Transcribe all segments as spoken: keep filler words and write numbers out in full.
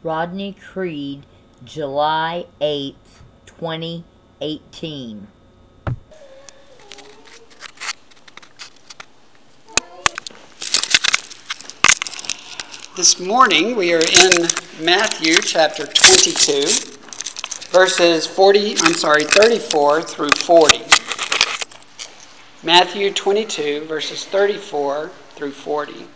Rodney Creed, July eighth, twenty eighteen. This morning we are in Matthew chapter twenty-two, verses forty, I'm sorry, thirty-four through forty. Matthew twenty-two, verses thirty-four through forty.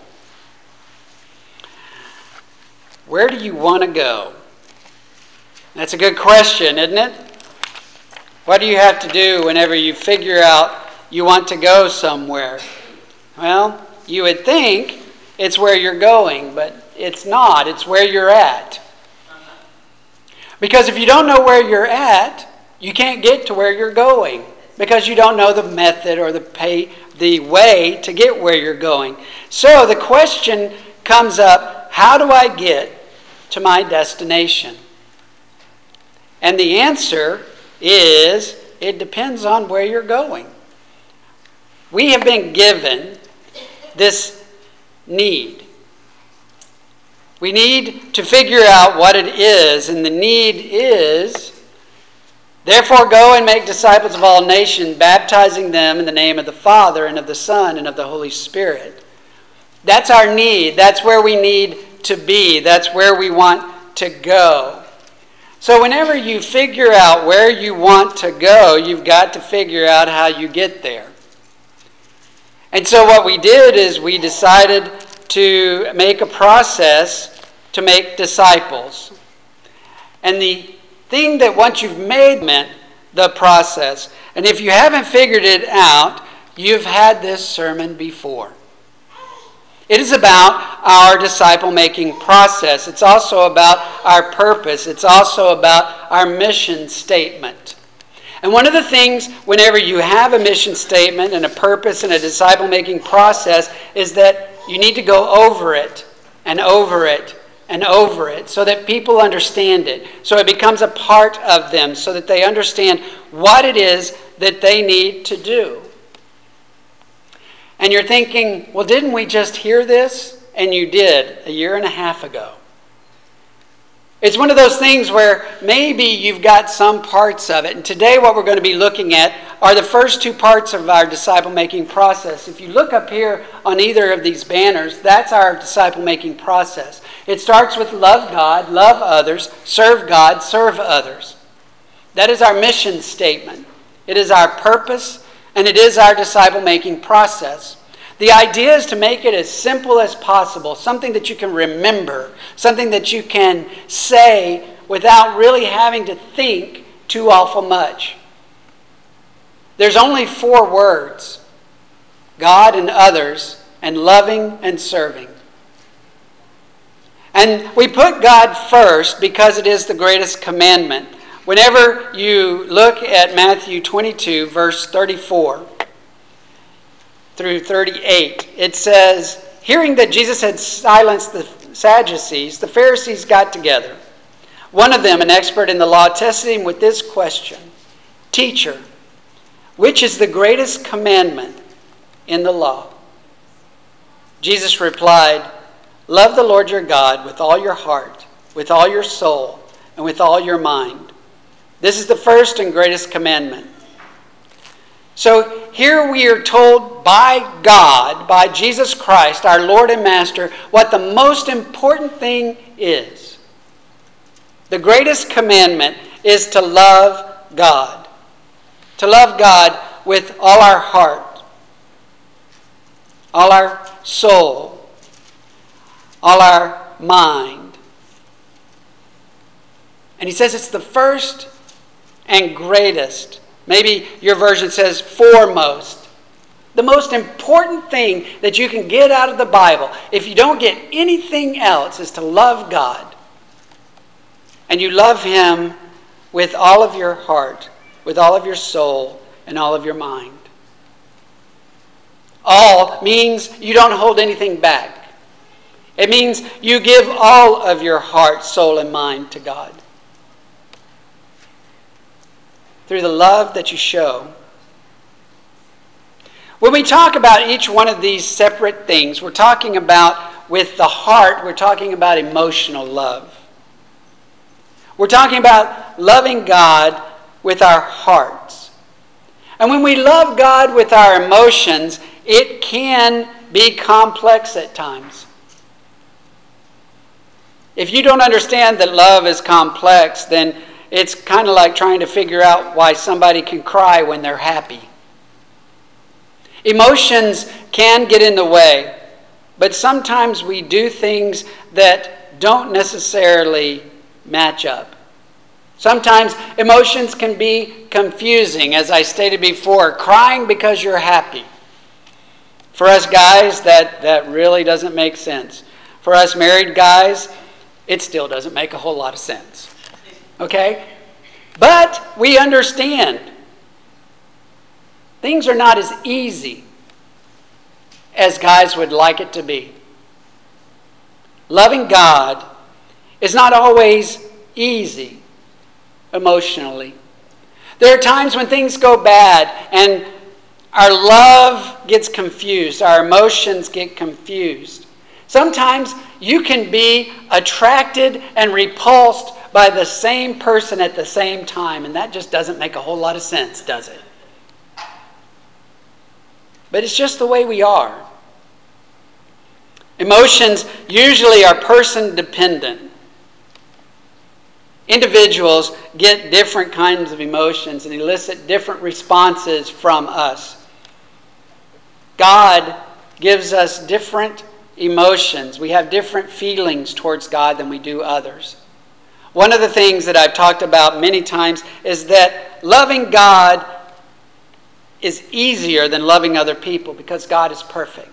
Where do you want to go? That's a good question, isn't it? What do you have to do whenever you figure out you want to go somewhere? Well, you would think it's where you're going, but it's not. It's where you're at. Because if you don't know where you're at, you can't get to where you're going, because you don't know the method or the pay, the way to get where you're going. So the question comes up, how do I get to my destination? And the answer is, it depends on where you're going. We have been given this need. We need to figure out what it is, and the need is, therefore go and make disciples of all nations, baptizing them in the name of the Father and of the Son and of the Holy Spirit. That's our need. That's where we need to be. That's where we want to go. So whenever you figure out where you want to go, you've got to figure out how you get there. And so what we did is we decided to make a process to make disciples. And the thing that once you've made meant the process. And if you haven't figured it out, you've had this sermon before. It is about our disciple-making process. It's also about our purpose. It's also about our mission statement. And one of the things, whenever you have a mission statement and a purpose and a disciple-making process, is that you need to go over it and over it and over it so that people understand it. So it becomes a part of them so that they understand what it is that they need to do. And you're thinking, well, didn't we just hear this? And you did a year and a half ago. It's one of those things where maybe you've got some parts of it. And today what we're going to be looking at are the first two parts of our disciple-making process. If you look up here on either of these banners, that's our disciple-making process. It starts with love God, love others, serve God, serve others. That is our mission statement. It is our purpose, and it is our disciple-making process. The idea is to make it as simple as possible, something that you can remember, something that you can say without really having to think too awful much. There's only four words: God and others, and loving and serving. And we put God first because it is the greatest commandment. Whenever you look at Matthew twenty-two, verse thirty-four through thirty-eight, it says, hearing that Jesus had silenced the Sadducees, the Pharisees got together. One of them, an expert in the law, tested him with this question: Teacher, which is the greatest commandment in the law? Jesus replied, love the Lord your God with all your heart, with all your soul, and with all your mind. This is the first and greatest commandment. So here we are told by God, by Jesus Christ, our Lord and Master, what the most important thing is. The greatest commandment is to love God. To love God with all our heart, all our soul, all our mind. And he says it's the first and greatest. Maybe your version says foremost. The most important thing that you can get out of the Bible, if you don't get anything else, is to love God. And you love Him with all of your heart, with all of your soul, and all of your mind. All means you don't hold anything back. It means you give all of your heart, soul, and mind to God. Through the love that you show. When we talk about each one of these separate things, we're talking about, with the heart, we're talking about emotional love. We're talking about loving God with our hearts. And when we love God with our emotions, it can be complex at times. If you don't understand that love is complex, then it's kind of like trying to figure out why somebody can cry when they're happy. Emotions can get in the way, but sometimes we do things that don't necessarily match up. Sometimes emotions can be confusing, as I stated before, crying because you're happy. For us guys, that, that really doesn't make sense. For us married guys, it still doesn't make a whole lot of sense. Okay? But we understand things are not as easy as guys would like it to be. Loving God is not always easy emotionally. There are times when things go bad and our love gets confused, our emotions get confused. Sometimes you can be attracted and repulsed by the same person at the same time, and that just doesn't make a whole lot of sense, does it? But it's just the way we are. Emotions usually are person dependent. Individuals get different kinds of emotions and elicit different responses from us. God gives us different emotions. We have different feelings towards God than we do others. One of the things that I've talked about many times is that loving God is easier than loving other people because God is perfect.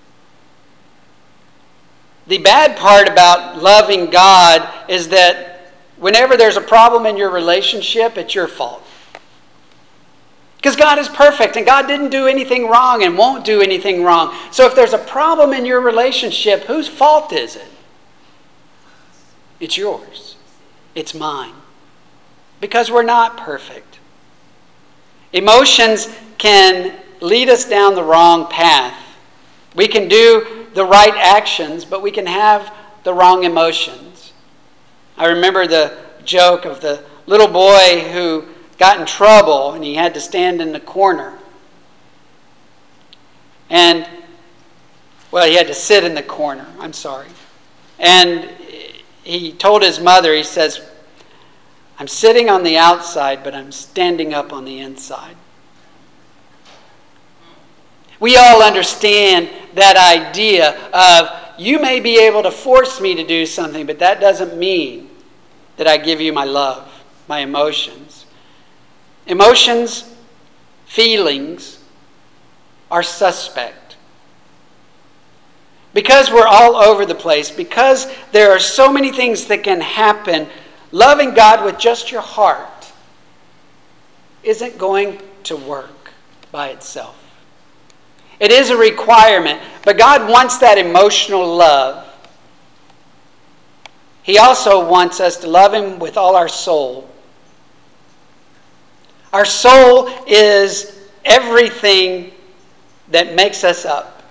The bad part about loving God is that whenever there's a problem in your relationship, it's your fault. Because God is perfect and God didn't do anything wrong and won't do anything wrong. So if there's a problem in your relationship, whose fault is it? It's yours. It's mine. Because we're not perfect. Emotions can lead us down the wrong path. We can do the right actions, but we can have the wrong emotions. I remember the joke of the little boy who got in trouble and he had to stand in the corner. And, well, he had to sit in the corner. I'm sorry. And he told his mother, he says, "I'm sitting on the outside, but I'm standing up on the inside." We all understand that idea of, you may be able to force me to do something, but that doesn't mean that I give you my love, my emotions. Emotions, feelings are suspect. Because we're all over the place, because there are so many things that can happen, loving God with just your heart isn't going to work by itself. It is a requirement, but God wants that emotional love. He also wants us to love Him with all our soul. Our soul is everything that makes us up.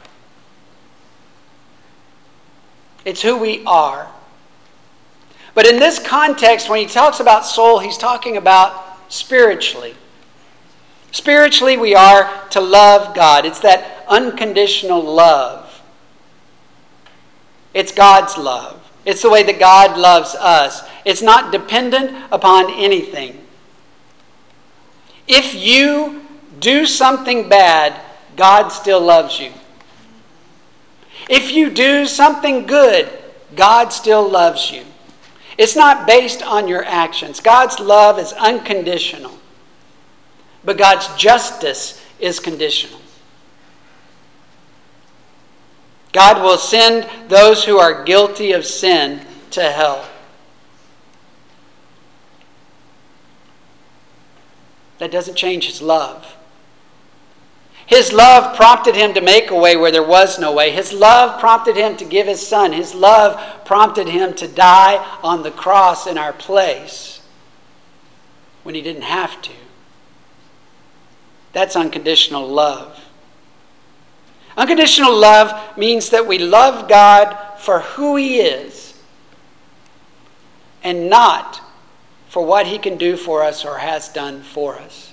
It's who we are. But in this context, when he talks about soul, he's talking about spiritually. Spiritually, we are to love God. It's that unconditional love. It's God's love. It's the way that God loves us. It's not dependent upon anything. If you do something bad, God still loves you. If you do something good, God still loves you. It's not based on your actions. God's love is unconditional. But God's justice is conditional. God will send those who are guilty of sin to hell. That doesn't change His love. His love prompted Him to make a way where there was no way. His love prompted Him to give His Son. His love prompted Him to die on the cross in our place when He didn't have to. That's unconditional love. Unconditional love means that we love God for who He is and not for what he can do for us or has done for us.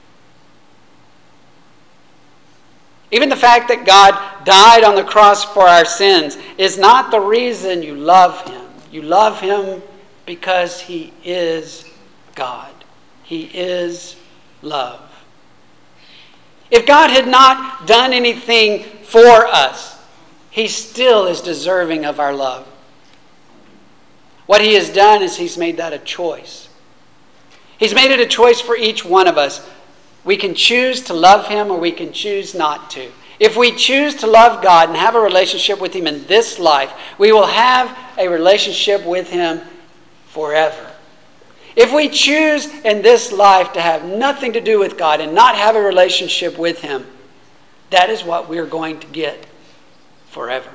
Even the fact that God died on the cross for our sins is not the reason you love him. You love him because he is God. He is love. If God had not done anything for us, he still is deserving of our love. What he has done is he's made that a choice. He's made it a choice for each one of us. We can choose to love him or we can choose not to. If we choose to love God and have a relationship with him in this life, we will have a relationship with him forever. If we choose in this life to have nothing to do with God and not have a relationship with him, that is what we're going to get forever.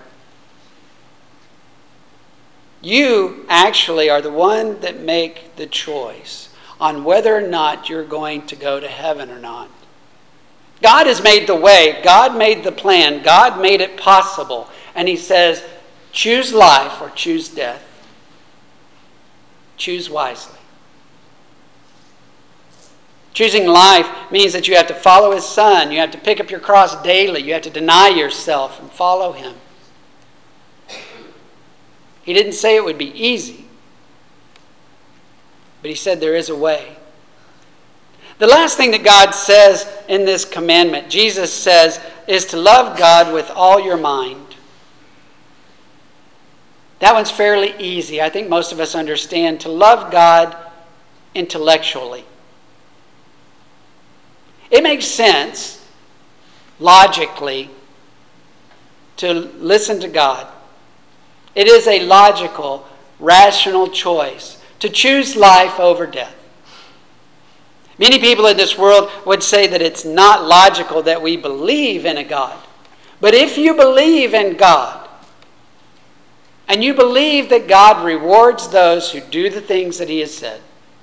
You actually are the one that make the choice on whether or not you're going to go to heaven or not. God has made the way. God made the plan. God made it possible. And he says, choose life or choose death. Choose wisely. Choosing life means that you have to follow his son. You have to pick up your cross daily. You have to deny yourself and follow him. He didn't say it would be easy, but he said there is a way. The last thing that God says in this commandment, Jesus says, is to love God with all your mind. That one's fairly easy. I think most of us understand to love God intellectually. It makes sense, logically, to listen to God. It is a logical, rational choice to choose life over death. Many people in this world would say that it's not logical that we believe in a God. But if you believe in God, and you believe that God rewards those who do the things that he has said,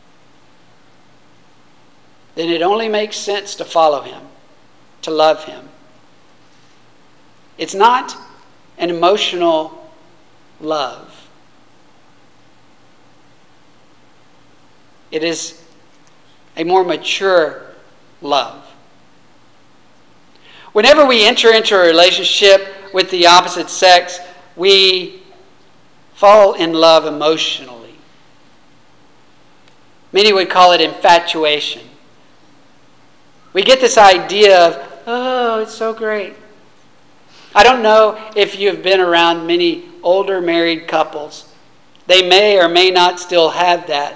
then it only makes sense to follow him, to love him. It's not an emotional love. It is a more mature love. Whenever we enter into a relationship with the opposite sex, we fall in love emotionally. Many would call it infatuation. We get this idea of, oh, it's so great. I don't know if you've been around many older married couples. They may or may not still have that.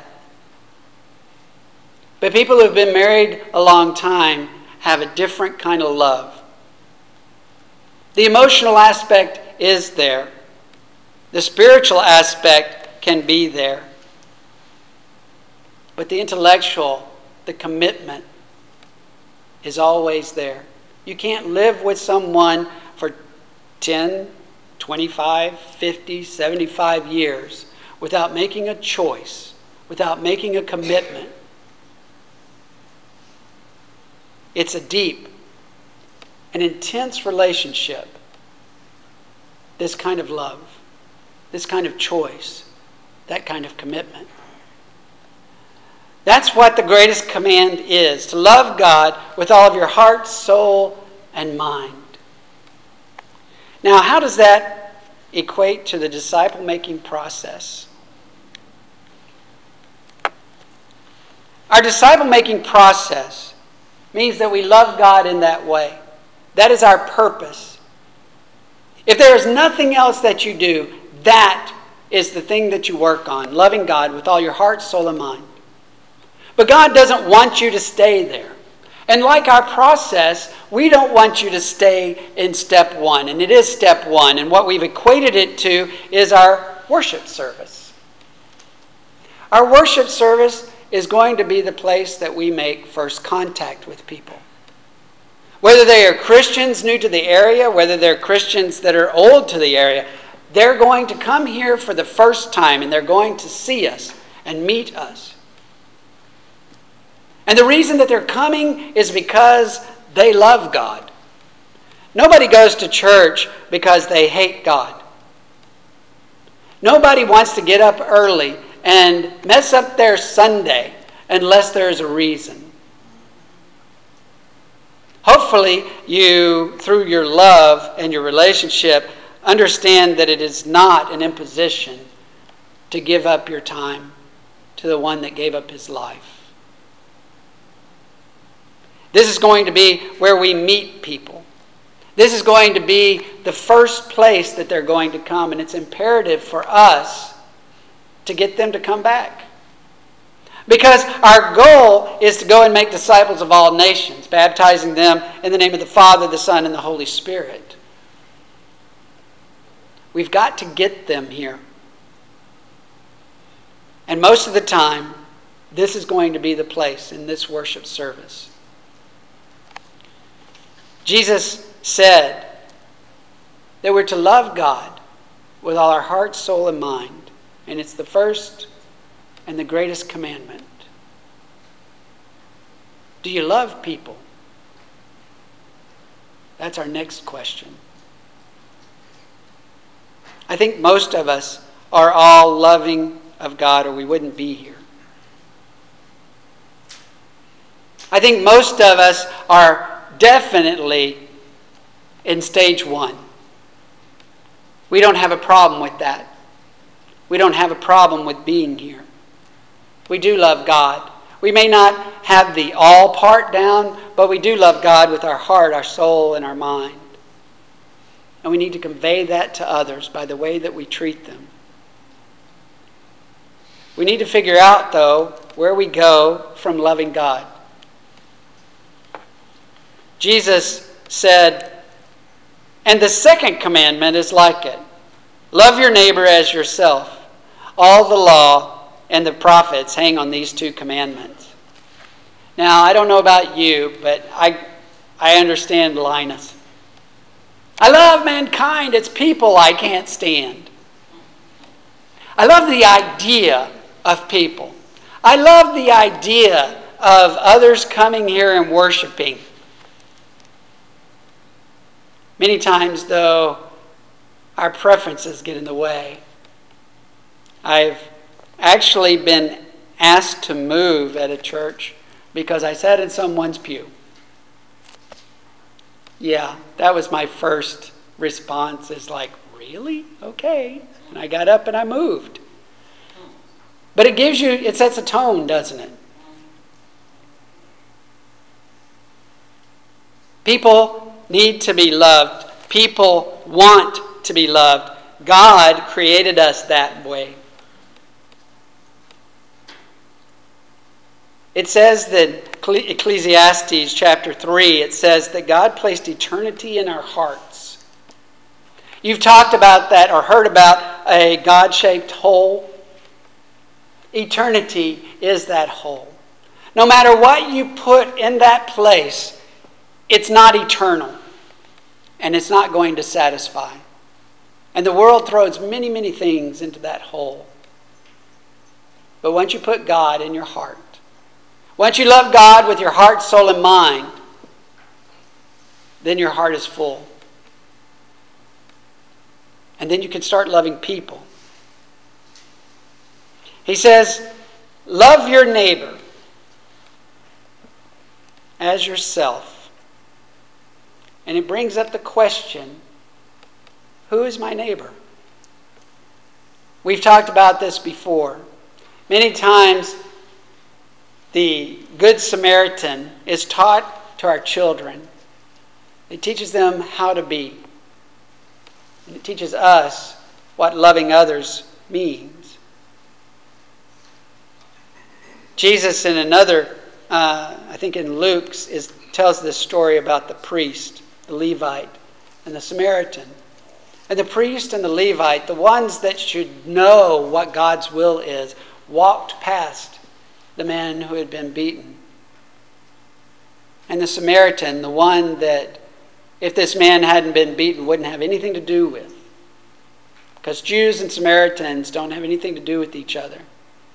But people who have been married a long time have a different kind of love. The emotional aspect is there. The spiritual aspect can be there. But the intellectual, the commitment, is always there. You can't live with someone for ten, twenty-five, fifty, seventy-five years without making a choice, without making a commitment. It's a deep, an intense relationship. This kind of love, this kind of choice, that kind of commitment. That's what the greatest command is, to love God with all of your heart, soul, and mind. Now, how does that equate to the disciple-making process? Our disciple-making process means that we love God in that way. That is our purpose. If there is nothing else that you do, that is the thing that you work on, loving God with all your heart, soul, and mind. But God doesn't want you to stay there. And like our process, we don't want you to stay in step one. And it is step one. And what we've equated it to is our worship service. Our worship service is going to be the place that we make first contact with people. Whether they are Christians new to the area, whether they're Christians that are old to the area, they're going to come here for the first time and they're going to see us and meet us. And the reason that they're coming is because they love God. Nobody goes to church because they hate God. Nobody wants to get up early and mess up their Sunday unless there's a reason. Hopefully, you, through your love and your relationship, understand that it is not an imposition to give up your time to the one that gave up his life. This is going to be where we meet people. This is going to be the first place that they're going to come, and it's imperative for us to get them to come back. Because our goal is to go and make disciples of all nations, baptizing them in the name of the Father, the Son, and the Holy Spirit. We've got to get them here. And most of the time, this is going to be the place in this worship service. Jesus said that we're to love God with all our heart, soul, and mind. And it's the first and the greatest commandment. Do you love people? That's our next question. I think most of us are all loving of God, or we wouldn't be here. I think most of us are definitely in stage one. We don't have a problem with that. We don't have a problem with being here. We do love God. We may not have the all part down, but we do love God with our heart, our soul, and our mind. And we need to convey that to others by the way that we treat them. We need to figure out, though, where we go from loving God. Jesus said, and the second commandment is like it. Love your neighbor as yourself. All the law and the prophets hang on these two commandments. Now, I don't know about you, but I, I understand Linus. I love mankind. It's people I can't stand. I love the idea of people. I love the idea of others coming here and worshiping. Many times, though, our preferences get in the way. I've actually been asked to move at a church because I sat in someone's pew. Yeah, that was my first response, is like, really? Okay. And I got up and I moved. But it gives you, it sets a tone, doesn't it? People need to be loved. People want to be loved. God created us that way. It says that Ecclesiastes chapter three, it says that God placed eternity in our hearts. You've talked about that or heard about a God-shaped hole. Eternity is that hole. No matter what you put in that place, it's not eternal. And it's not going to satisfy. And the world throws many, many things into that hole. But once you put God in your heart, once you love God with your heart, soul, and mind, then your heart is full. And then you can start loving people. He says, love your neighbor as yourself. And it brings up the question, who is my neighbor? We've talked about this before. Many times, the Good Samaritan is taught to our children. It teaches them how to be. And it teaches us what loving others means. Jesus, in another, uh, I think in Luke's, is, tells this story about the priest, the Levite, and the Samaritan. And the priest and the Levite, the ones that should know what God's will is, walked past the man who had been beaten. And the Samaritan, the one that if this man hadn't been beaten wouldn't have anything to do with. Because Jews and Samaritans don't have anything to do with each other.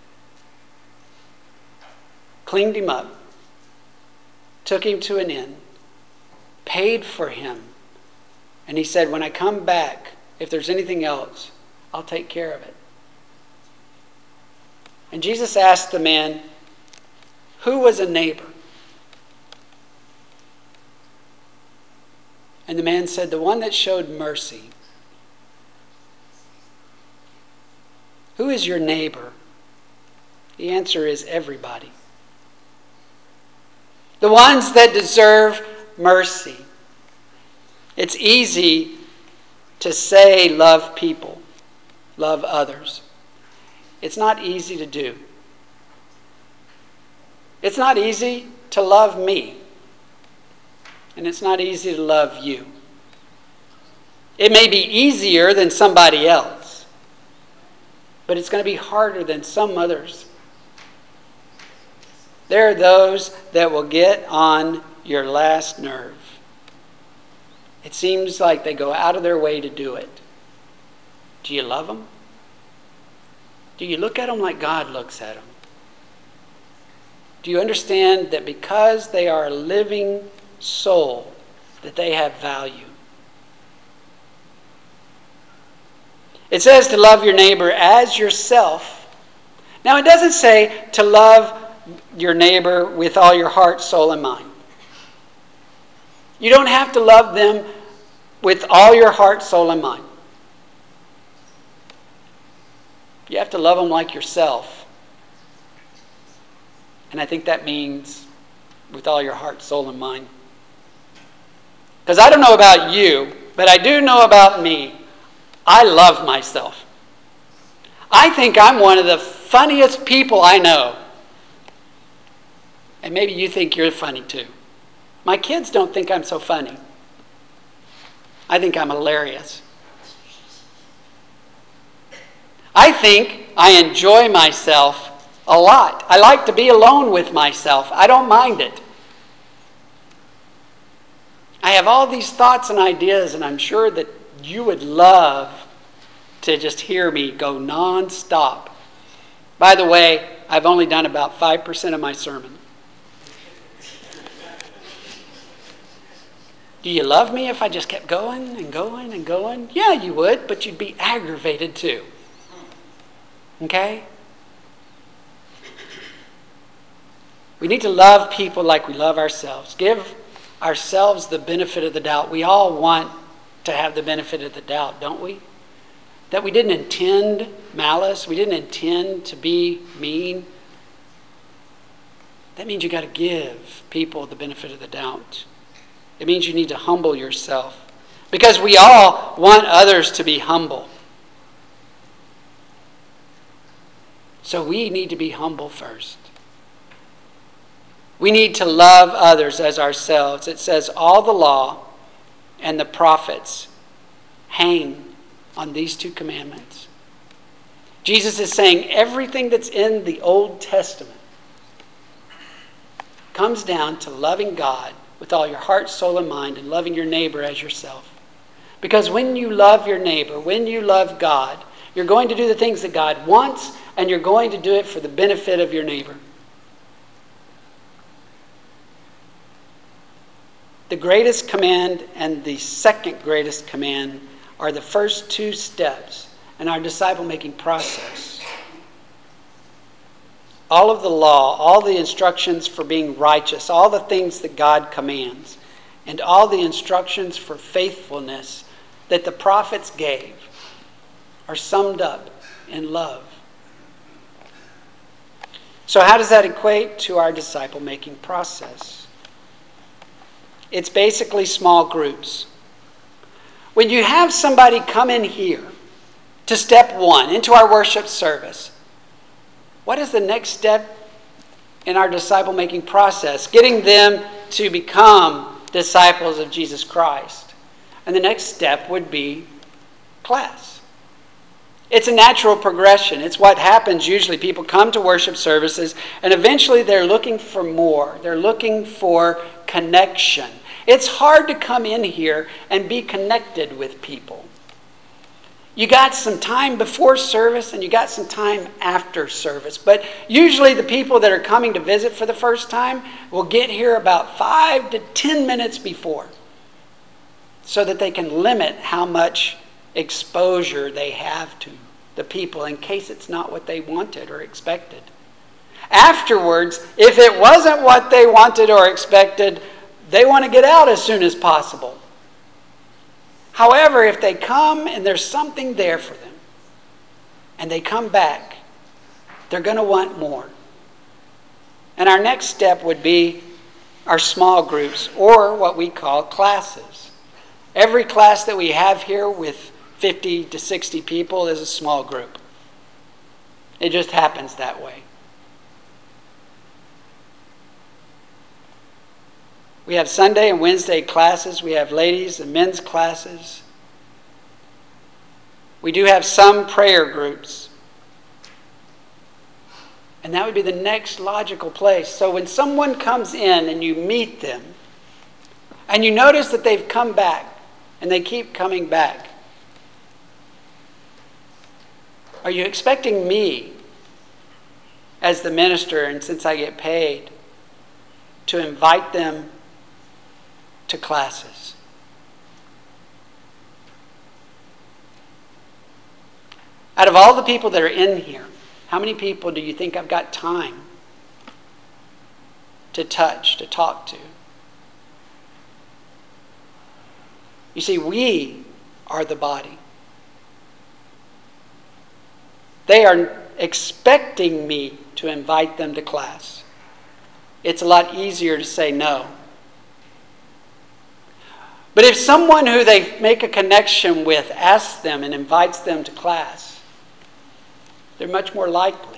Cleaned him up, took him to an inn, paid for him. And he said, when I come back, if there's anything else, I'll take care of it. And Jesus asked the man, who was a neighbor? And the man said, the one that showed mercy. Who is your neighbor? The answer is everybody. The ones that deserve mercy. It's easy to say love people, love others. It's not easy to do. It's not easy to love me. And it's not easy to love you. It may be easier than somebody else, but it's going to be harder than some others. There are those that will get on your last nerve. It seems like they go out of their way to do it. Do you love them? Do you look at them like God looks at them? Do you understand that because they are a living soul, that they have value? It says to love your neighbor as yourself. Now, it doesn't say to love your neighbor with all your heart, soul, and mind. You don't have to love them with all your heart, soul, and mind. You have to love them like yourself. And I think that means with all your heart, soul, and mind. Because I don't know about you, but I do know about me. I love myself. I think I'm one of the funniest people I know. And maybe you think you're funny too. My kids don't think I'm so funny. I think I'm hilarious. I think I enjoy myself a lot. I like to be alone with myself. I don't mind it. I have all these thoughts and ideas, and I'm sure that you would love to just hear me go nonstop. By the way, I've only done about five percent of my sermon. Do you love me if I just kept going and going and going? Yeah, you would, but you'd be aggravated too. Okay? We need to love people like we love ourselves. Give ourselves the benefit of the doubt. We all want to have the benefit of the doubt, don't we? That we didn't intend malice. We didn't intend to be mean. That means you got to give people the benefit of the doubt. It means you need to humble yourself. Because we all want others to be humble. So we need to be humble first. We need to love others as ourselves. It says all the law and the prophets hang on these two commandments. Jesus is saying everything that's in the Old Testament comes down to loving God with all your heart, soul, and mind, and loving your neighbor as yourself. Because when you love your neighbor, when you love God, you're going to do the things that God wants, and you're going to do it for the benefit of your neighbor. The greatest command and the second greatest command are the first two steps in our disciple-making process. All of the law, all the instructions for being righteous, all the things that God commands, and all the instructions for faithfulness that the prophets gave are summed up in love. So how does that equate to our disciple-making process? It's basically small groups. When you have somebody come in here to step one, into our worship service, what is the next step in our disciple-making process? Getting them to become disciples of Jesus Christ. And the next step would be class. It's a natural progression. It's what happens usually. People come to worship services and eventually they're looking for more. They're looking for connection. It's hard to come in here and be connected with people. You got some time before service and you got some time after service. But usually the people that are coming to visit for the first time will get here about five to ten minutes before so that they can limit how much exposure they have to the people in case it's not what they wanted or expected. Afterwards, if it wasn't what they wanted or expected, they want to get out as soon as possible. However, if they come and there's something there for them, and they come back, they're going to want more. And our next step would be our small groups, or what we call classes. Every class that we have here with fifty to sixty people is a small group. It just happens that way. We have Sunday and Wednesday classes. We have ladies and men's classes. We do have some prayer groups. And that would be the next logical place. So when someone comes in and you meet them, and you notice that they've come back, and they keep coming back, are you expecting me, as the minister, and since I get paid, to invite them to classes? Out of all the people that are in here, how many people do you think I've got time to touch, to talk to? You see, we are the body. They are expecting me to invite them to class. It's a lot easier to say no. But if someone who they make a connection with asks them and invites them to class, they're much more likely.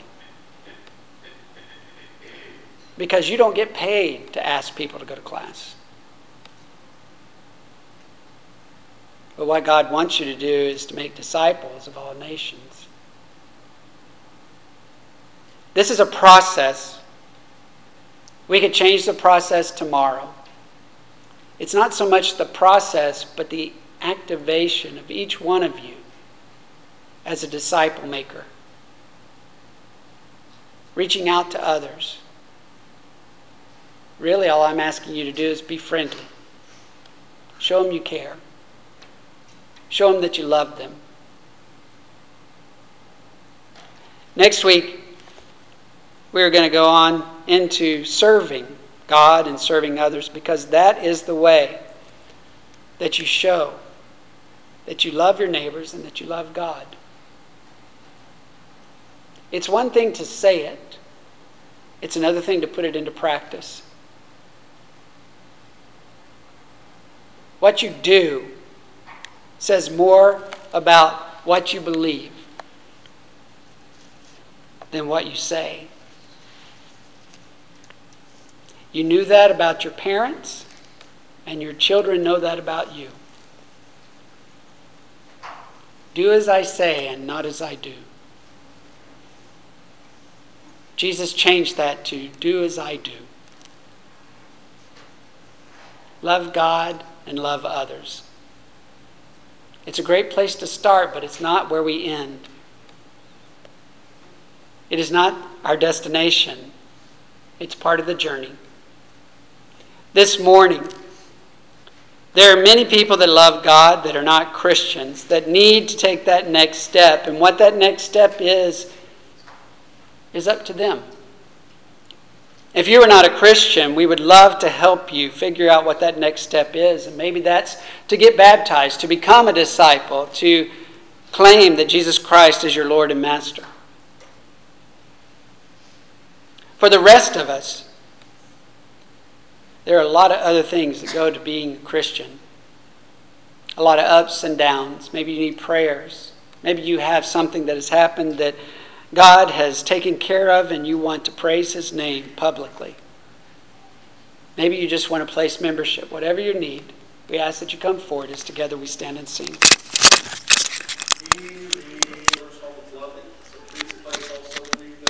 Because you don't get paid to ask people to go to class. But what God wants you to do is to make disciples of all nations. This is a process. We could change the process tomorrow. It's not so much the process, but the activation of each one of you as a disciple maker. Reaching out to others. Really, all I'm asking you to do is be friendly. Show them you care. Show them that you love them. Next week, we're going to go on into serving God and serving others, because that is the way that you show that you love your neighbors and that you love God. It's one thing to say it. It's another thing to put it into practice. What you do says more about what you believe than what you say. You knew that about your parents, and your children know that about you. Do as I say and not as I do. Jesus changed that to do as I do. Love God and love others. It's a great place to start, but it's not where we end. It is not our destination. It's part of the journey. This morning, there are many people that love God that are not Christians that need to take that next step. And what that next step is, is up to them. If you are not a Christian, we would love to help you figure out what that next step is. And maybe that's to get baptized, to become a disciple, to claim that Jesus Christ is your Lord and Master. For the rest of us, there are a lot of other things that go to being a Christian. A lot of ups and downs. Maybe you need prayers. Maybe you have something that has happened that God has taken care of and you want to praise His name publicly. Maybe you just want to place membership. Whatever you need, we ask that you come forward as together we stand and sing.